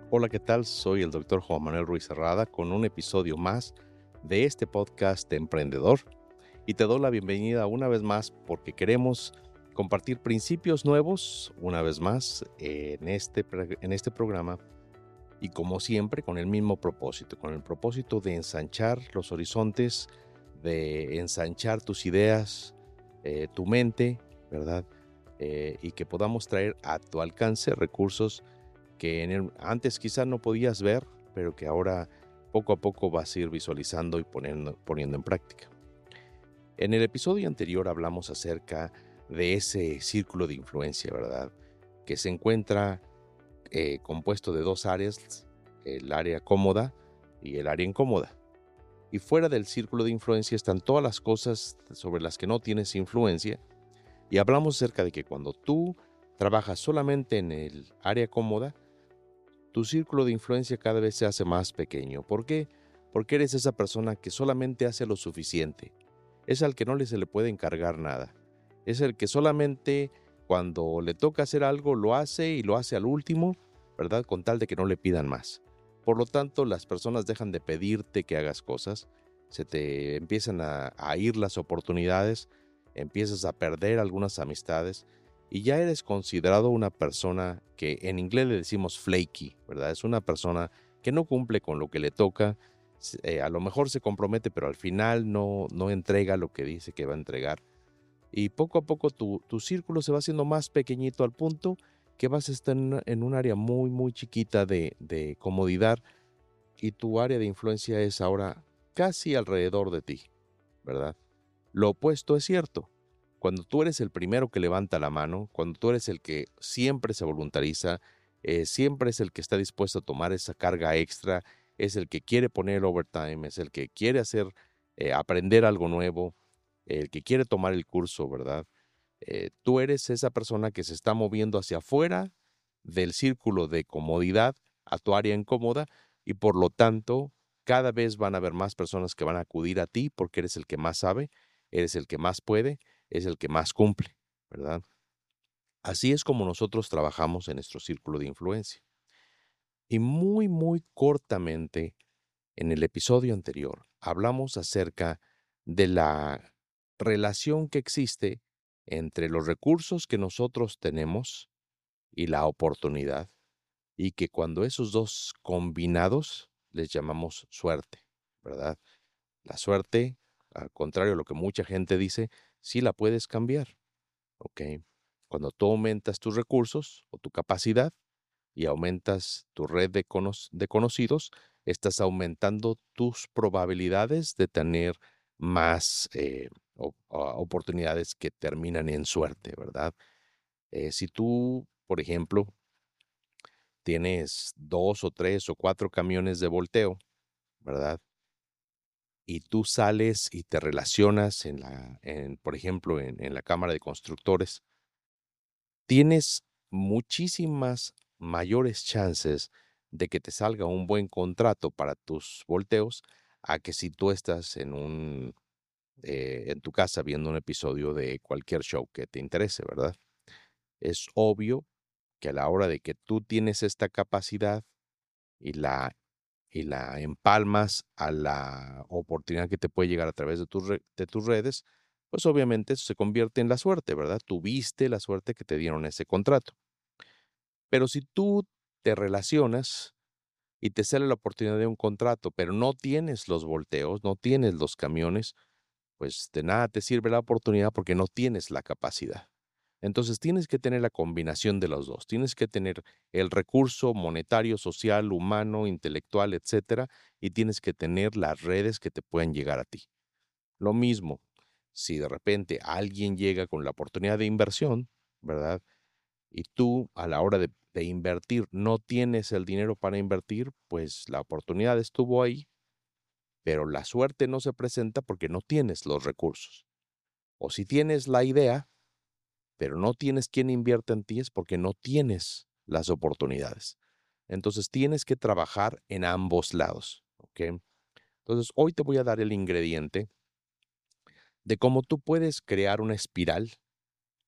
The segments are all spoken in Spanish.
Hola, ¿qué tal? Soy el doctor Juan Manuel Ruiz Herrada con un episodio más de este podcast de Emprendedor y te doy la bienvenida una vez más porque queremos compartir principios nuevos una vez más en este programa y como siempre con el mismo propósito, con el propósito de ensanchar los horizontes, de ensanchar tus ideas, tu mente, ¿verdad? Y que podamos traer a tu alcance recursos que antes quizás no podías ver, pero que ahora poco a poco vas a ir visualizando y poniendo en práctica. En el episodio anterior hablamos acerca de ese círculo de influencia, ¿verdad? Que se encuentra compuesto de dos áreas, el área cómoda y el área incómoda. Y fuera del círculo de influencia están todas las cosas sobre las que no tienes influencia. Y hablamos acerca de que cuando tú trabajas solamente en el área cómoda, tu círculo de influencia cada vez se hace más pequeño. ¿Por qué? Porque eres esa persona que solamente hace lo suficiente. Es al que no se le puede encargar nada. Es el que solamente cuando le toca hacer algo lo hace y lo hace al último, ¿verdad? Con tal de que no le pidan más. Por lo tanto, las personas dejan de pedirte que hagas cosas, se te empiezan a ir las oportunidades, empiezas a perder algunas amistades y ya eres considerado una persona que en inglés le decimos flaky, ¿verdad? Es una persona que no cumple con lo que le toca, a lo mejor se compromete, pero al final no entrega lo que dice que va a entregar. Y poco a poco tu círculo se va haciendo más pequeñito al punto que vas a estar en un área muy, muy chiquita de comodidad y tu área de influencia es ahora casi alrededor de ti, ¿verdad? Lo opuesto es cierto. Cuando tú eres el primero que levanta la mano, cuando tú eres el que siempre se voluntariza, siempre es el que está dispuesto a tomar esa carga extra, es el que quiere poner overtime, es el que quiere aprender algo nuevo, el que quiere tomar el curso, ¿verdad? Tú eres esa persona que se está moviendo hacia afuera del círculo de comodidad a tu área incómoda y por lo tanto cada vez van a haber más personas que van a acudir a ti porque eres el que más sabe, eres el que más puede, es el que más cumple, ¿verdad? Así es como nosotros trabajamos en nuestro círculo de influencia. Y muy, muy cortamente, en el episodio anterior, hablamos acerca de la relación que existe entre los recursos que nosotros tenemos y la oportunidad, y que cuando esos dos combinados les llamamos suerte, ¿verdad? La suerte, al contrario de lo que mucha gente dice, sí la puedes cambiar, ¿ok? Cuando tú aumentas tus recursos o tu capacidad y aumentas tu red de conocidos, estás aumentando tus probabilidades de tener más oportunidades que terminan en suerte, ¿verdad? Si tú, por ejemplo, tienes 2 o 3 o 4 camiones de volteo, ¿verdad? Y tú sales y te relacionas por ejemplo, en la Cámara de Constructores, tienes muchísimas mayores chances de que te salga un buen contrato para tus volteos a que si tú estás en tu casa viendo un episodio de cualquier show que te interese, ¿verdad? Es obvio que a la hora de que tú tienes esta capacidad y la empalmas a la oportunidad que te puede llegar a través de tus redes, pues obviamente eso se convierte en la suerte, ¿verdad? Tuviste la suerte que te dieron ese contrato. Pero si tú te relacionas y te sale la oportunidad de un contrato, pero no tienes los volteos, no tienes los camiones, pues de nada te sirve la oportunidad porque no tienes la capacidad. Entonces tienes que tener la combinación de los dos. Tienes que tener el recurso monetario, social, humano, intelectual, etcétera, y tienes que tener las redes que te puedan llegar a ti. Lo mismo, si de repente alguien llega con la oportunidad de inversión, ¿verdad? Y tú a la hora de invertir no tienes el dinero para invertir, pues la oportunidad estuvo ahí, pero la suerte no se presenta porque no tienes los recursos. O si tienes la idea, pero no tienes quien invierta en ti es porque no tienes las oportunidades. Entonces tienes que trabajar en ambos lados, ¿ok? Entonces hoy te voy a dar el ingrediente de cómo tú puedes crear una espiral,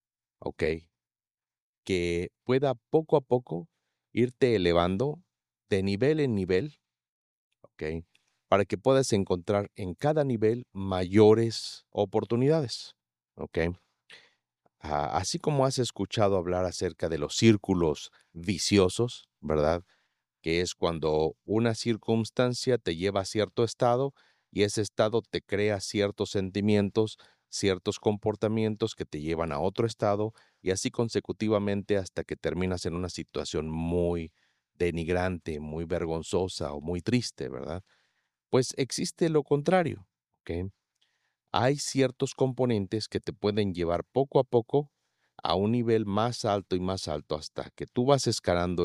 ¿ok? Que pueda poco a poco irte elevando de nivel en nivel, ¿ok? Para que puedas encontrar en cada nivel mayores oportunidades, ¿ok? Así como has escuchado hablar acerca de los círculos viciosos, ¿verdad? Que es cuando una circunstancia te lleva a cierto estado y ese estado te crea ciertos sentimientos, ciertos comportamientos que te llevan a otro estado y así consecutivamente hasta que terminas en una situación muy denigrante, muy vergonzosa o muy triste, ¿verdad? Pues existe lo contrario, ¿ok? Hay ciertos componentes que te pueden llevar poco a poco a un nivel más alto y más alto hasta que tú vas escalando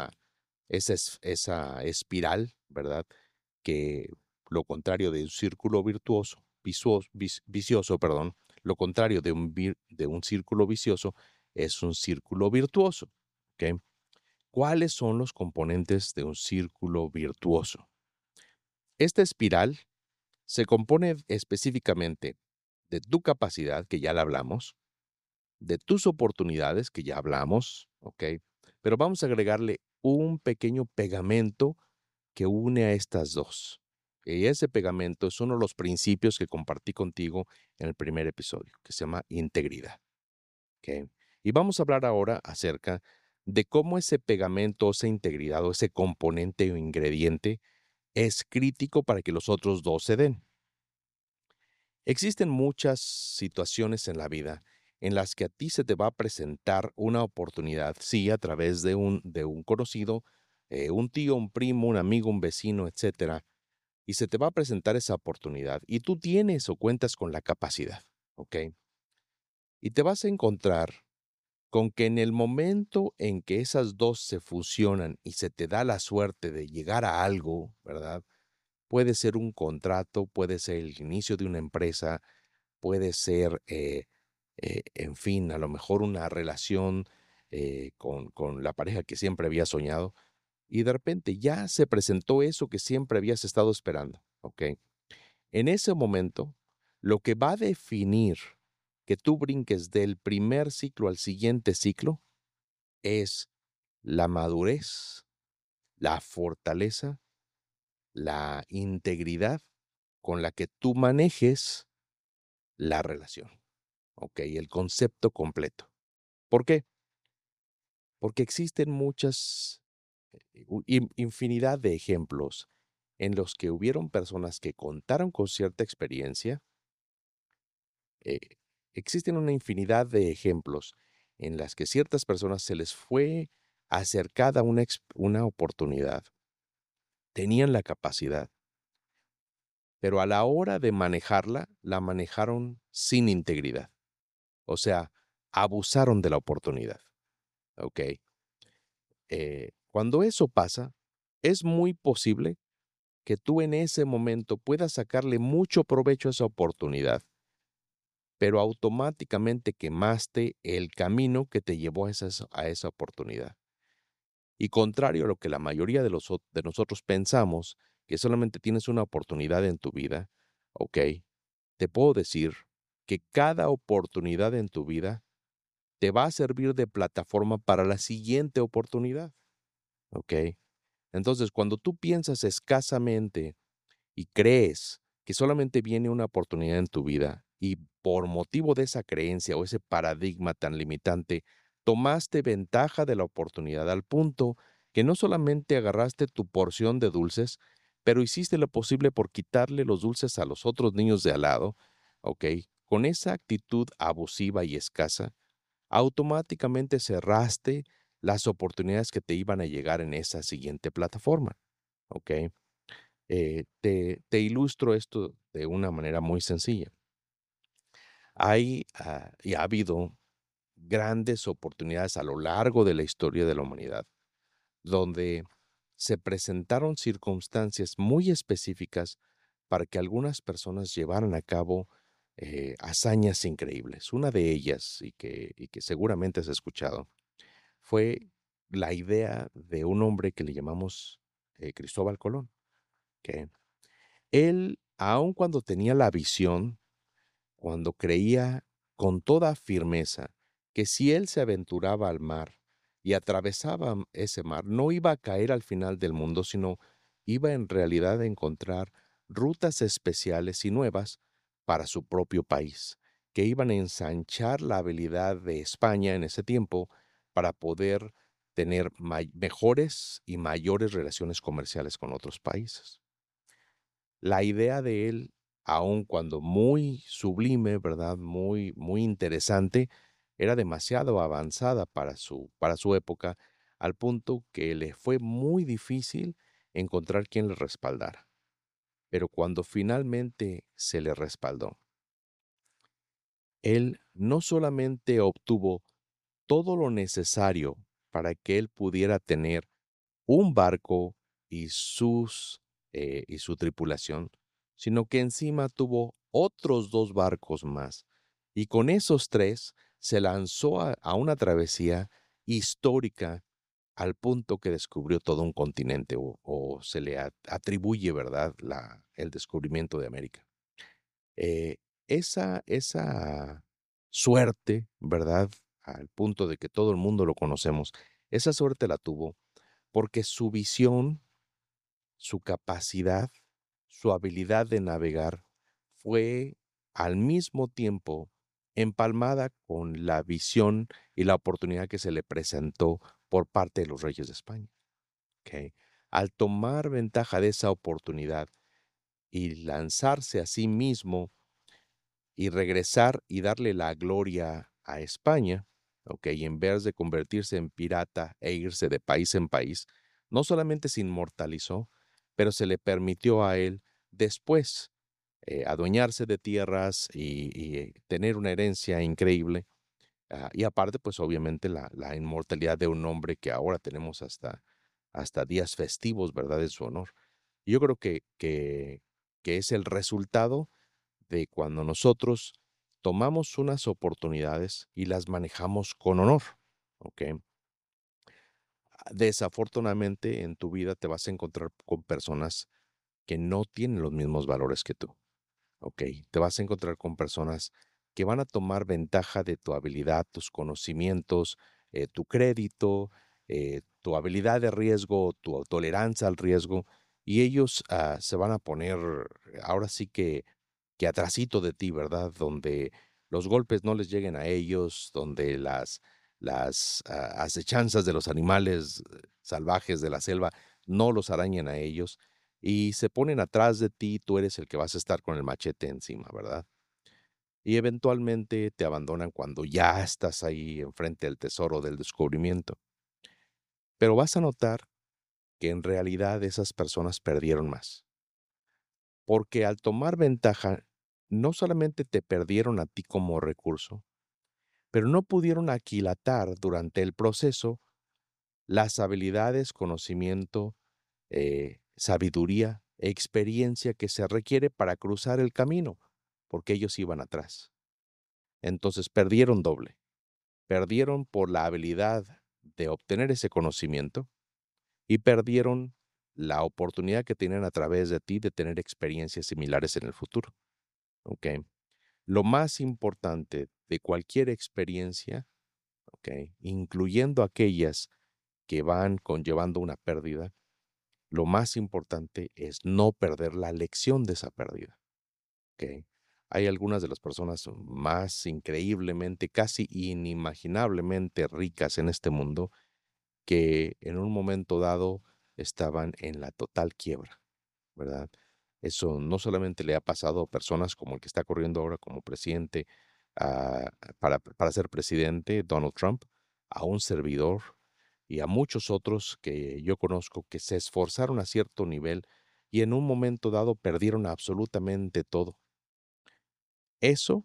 esa espiral, ¿verdad? Que lo contrario de un círculo vicioso, perdón, lo contrario de un círculo vicioso es un círculo virtuoso, ¿ok? ¿Cuáles son los componentes de un círculo virtuoso? Esta espiral se compone específicamente de tu capacidad, que ya la hablamos, de tus oportunidades, que ya hablamos, ¿ok? Pero vamos a agregarle un pequeño pegamento que une a estas dos. Y ese pegamento es uno de los principios que compartí contigo en el primer episodio, que se llama integridad, ¿ok? Y vamos a hablar ahora acerca de cómo ese pegamento, esa integridad o ese componente o ingrediente es crítico para que los otros dos se den. Existen muchas situaciones en la vida en las que a ti se te va a presentar una oportunidad, sí, a través de un conocido, un tío, un primo, un amigo, un vecino, etcétera, y se te va a presentar esa oportunidad y tú tienes o cuentas con la capacidad, ¿ok? Y te vas a encontrar con que en el momento en que esas dos se fusionan y se te da la suerte de llegar a algo, ¿verdad? Puede ser un contrato, puede ser el inicio de una empresa, puede ser, en fin, a lo mejor una relación con la pareja que siempre había soñado y de repente ya se presentó eso que siempre habías estado esperando, ¿ok? En ese momento, lo que va a definir que tú brinques del primer ciclo al siguiente ciclo es la madurez, la fortaleza, la integridad con la que tú manejes la relación. Ok, el concepto completo. ¿Por qué? Porque existen infinidad de ejemplos en los que hubieron personas que contaron con cierta experiencia. eh, Existen una infinidad de ejemplos en las que ciertas personas se les fue acercada una oportunidad, tenían la capacidad, pero a la hora de manejarla, la manejaron sin integridad. O sea, abusaron de la oportunidad. ¿Ok? Cuando eso pasa, es muy posible que tú en ese momento puedas sacarle mucho provecho a esa oportunidad, pero automáticamente quemaste el camino que te llevó a esa oportunidad. Y contrario a lo que la mayoría de nosotros pensamos, que solamente tienes una oportunidad en tu vida, ¿ok? Te puedo decir que cada oportunidad en tu vida te va a servir de plataforma para la siguiente oportunidad, ¿ok? Entonces, cuando tú piensas escasamente y crees que solamente viene una oportunidad en tu vida y por motivo de esa creencia o ese paradigma tan limitante, tomaste ventaja de la oportunidad al punto que no solamente agarraste tu porción de dulces, pero hiciste lo posible por quitarle los dulces a los otros niños de al lado, ¿ok? Con esa actitud abusiva y escasa, automáticamente cerraste las oportunidades que te iban a llegar en esa siguiente plataforma, ¿ok? Te ilustro esto de una manera muy sencilla. Y ha habido grandes oportunidades a lo largo de la historia de la humanidad, donde se presentaron circunstancias muy específicas para que algunas personas llevaran a cabo hazañas increíbles. Una de ellas, y que seguramente has escuchado, fue la idea de un hombre que le llamamos Cristóbal Colón, que él, aun cuando tenía la visión, cuando creía con toda firmeza que si él se aventuraba al mar y atravesaba ese mar, no iba a caer al final del mundo, sino iba en realidad a encontrar rutas especiales y nuevas para su propio país, que iban a ensanchar la habilidad de España en ese tiempo para poder tener mejores y mayores relaciones comerciales con otros países. La idea de él, aun cuando muy sublime, ¿verdad? Muy, muy interesante, era demasiado avanzada para su época, al punto que le fue muy difícil encontrar quien le respaldara. Pero cuando finalmente se le respaldó, él no solamente obtuvo todo lo necesario para que él pudiera tener un barco y y su tripulación, sino que encima tuvo otros 2 barcos más. Y con esos 3 se lanzó a una travesía histórica al punto que descubrió todo un continente o se le atribuye, ¿verdad?, el descubrimiento de América. Eh, esa suerte, ¿verdad?, al punto de que todo el mundo lo conocemos, esa suerte la tuvo porque su visión, su capacidad, su habilidad de navegar fue al mismo tiempo empalmada con la visión y la oportunidad que se le presentó por parte de los reyes de España. ¿Ok? Al tomar ventaja de esa oportunidad y lanzarse a sí mismo y regresar y darle la gloria a España, ¿ok? Y en vez de convertirse en pirata e irse de país en país, no solamente se inmortalizó, pero se le permitió a él después adueñarse de tierras y tener una herencia increíble. Y aparte, pues obviamente la inmortalidad de un hombre que ahora tenemos hasta días festivos, ¿verdad? En su honor. Yo creo que es el resultado de cuando nosotros tomamos unas oportunidades y las manejamos con honor, ¿ok? Desafortunadamente en tu vida te vas a encontrar con personas que no tienen los mismos valores que tú, ¿ok? Te vas a encontrar con personas que van a tomar ventaja de tu habilidad, tus conocimientos, tu crédito, tu habilidad de riesgo, tu tolerancia al riesgo, y ellos se van a poner ahora sí que atrasito de ti, ¿verdad? Donde los golpes no les lleguen a ellos, donde las acechanzas de los animales salvajes de la selva no los arañen a ellos y se ponen atrás de ti, tú eres el que vas a estar con el machete encima, ¿verdad? Y eventualmente te abandonan cuando ya estás ahí enfrente del tesoro del descubrimiento. Pero vas a notar que en realidad esas personas perdieron más. Porque al tomar ventaja, no solamente te perdieron a ti como recurso, pero no pudieron aquilatar durante el proceso las habilidades, conocimiento, sabiduría, experiencia que se requiere para cruzar el camino, porque ellos iban atrás. Entonces perdieron doble. Perdieron por la habilidad de obtener ese conocimiento y perdieron la oportunidad que tienen a través de ti de tener experiencias similares en el futuro. ¿Ok? Lo más importante de cualquier experiencia, ¿ok?, incluyendo aquellas que van conllevando una pérdida, lo más importante es no perder la lección de esa pérdida, ¿ok? Hay algunas de las personas más increíblemente, casi inimaginablemente ricas en este mundo que en un momento dado estaban en la total quiebra, ¿verdad? Eso no solamente le ha pasado a personas como el que está corriendo ahora como presidente, para ser presidente, Donald Trump, a un servidor y a muchos otros que yo conozco que se esforzaron a cierto nivel y en un momento dado perdieron absolutamente todo. Eso,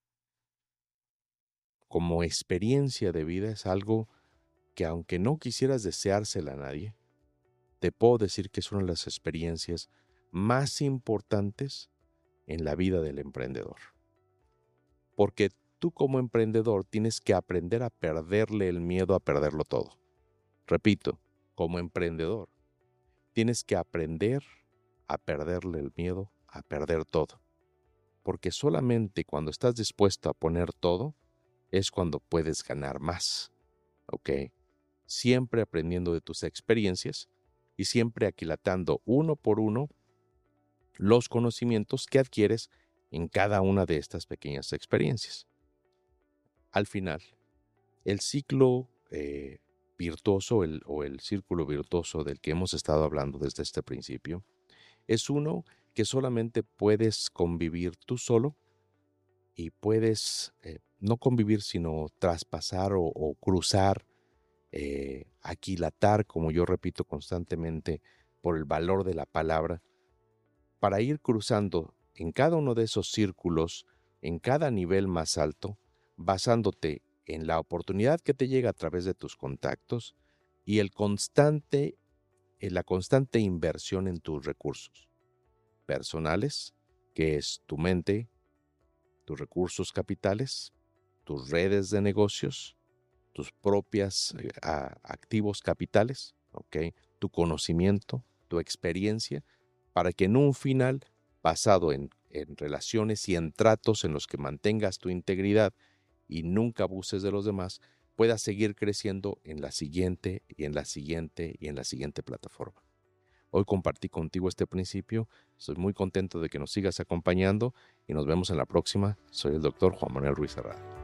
como experiencia de vida, es algo que aunque no quisieras deseársela a nadie, te puedo decir que es una de las experiencias más importantes en la vida del emprendedor. Porque tú como emprendedor tienes que aprender a perderle el miedo a perderlo todo. Repito, como emprendedor tienes que aprender a perderle el miedo a perder todo. Porque solamente cuando estás dispuesto a poner todo es cuando puedes ganar más. ¿Ok? siempre aprendiendo de tus experiencias y siempre aquilatando uno por uno los conocimientos que adquieres en cada una de estas pequeñas experiencias. Al final, el ciclo virtuoso o el círculo virtuoso del que hemos estado hablando desde este principio es uno que solamente puedes convivir tú solo y puedes no convivir, sino traspasar o cruzar, aquilatar, como yo repito constantemente, por el valor de la palabra, para ir cruzando en cada uno de esos círculos, en cada nivel más alto, basándote en la oportunidad que te llega a través de tus contactos y la constante inversión en tus recursos personales, que es tu mente, tus recursos capitales, tus redes de negocios, tus propias activos capitales, ¿ok? Tu conocimiento, tu experiencia, para que en un final, basado en relaciones y en tratos en los que mantengas tu integridad y nunca abuses de los demás, puedas seguir creciendo en la siguiente y en la siguiente y en la siguiente plataforma. Hoy compartí contigo este principio. Estoy muy contento de que nos sigas acompañando y nos vemos en la próxima. Soy el doctor Juan Manuel Ruiz Herrada.